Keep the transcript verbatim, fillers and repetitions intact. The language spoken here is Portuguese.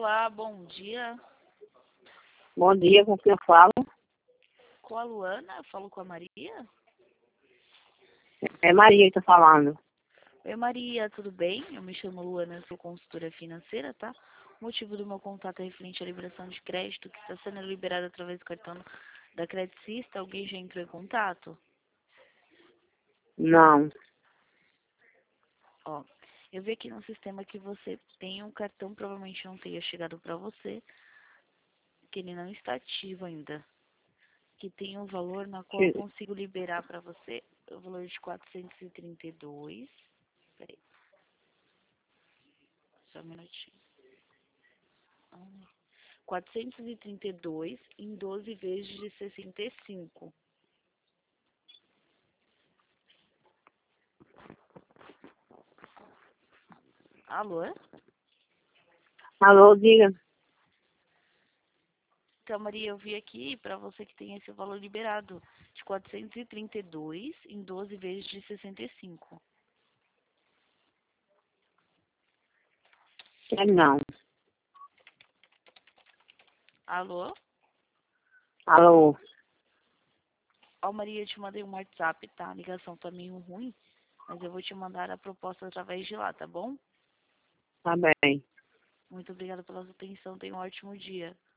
Olá, bom dia. Bom dia, com quem eu falo? Com a Luana, eu falo com a Maria. É Maria que está falando. Oi, Maria, tudo bem? Eu me chamo Luana, sou consultora financeira, tá? O motivo do meu contato é referente à liberação de crédito que está sendo liberada através do cartão da Credit Suisse. Alguém já entrou em contato? Não. Ó, eu vi aqui no sistema que você tem um cartão, provavelmente não tenha chegado para você, que ele não está ativo ainda. Que tem um valor na qual eu Que- consigo liberar para você, o valor de quatrocentos e trinta e dois. Peraí, só um minutinho. Ah, quatrocentos e trinta e dois em doze vezes de sessenta e cinco. Alô? Alô, diga. Então, Maria, eu vi aqui para você que tem esse valor liberado de quatrocentos e trinta e dois em doze vezes de sessenta e cinco. É não. Alô? Alô, Ó, Maria, eu te mandei um WhatsApp, tá? A ligação tá meio ruim, mas eu vou te mandar a proposta através de lá, tá bom? tá bem. Muito obrigada pela sua atenção. Tenha um ótimo dia.